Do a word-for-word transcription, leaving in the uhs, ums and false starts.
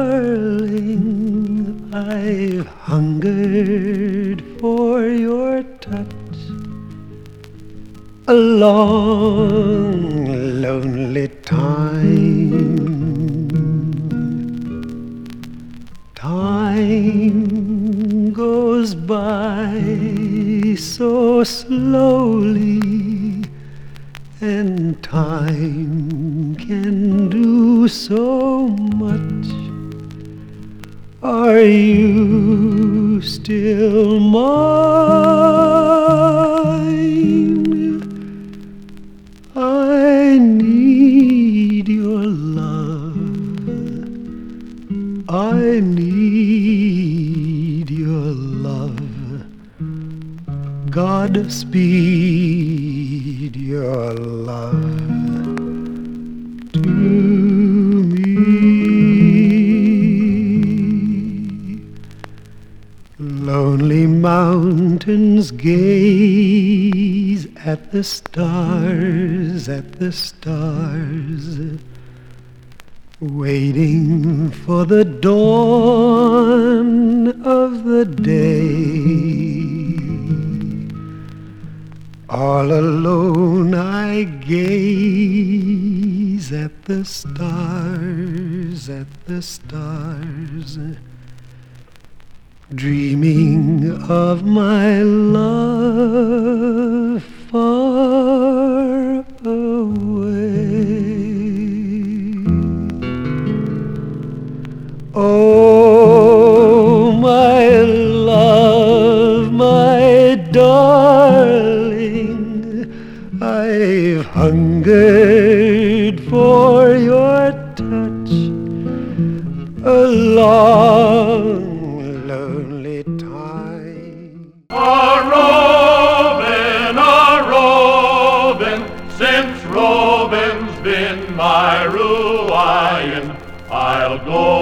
darling, I've hungered for your touch a long, lonely time. Time goes by so slowly, and time can do so much. Are you still mine? I need your love. I need your love. Godspeed your love to me. Lonely mountains gaze at the stars, at the stars, waiting for the dawn of the day. All alone I gaze at the stars, at the stars, dreaming of my love far away. Oh, my love, my darling, I've hungered for your touch a long, lonely time. A-roving, a-roving, since roving's been my ruin, I'll go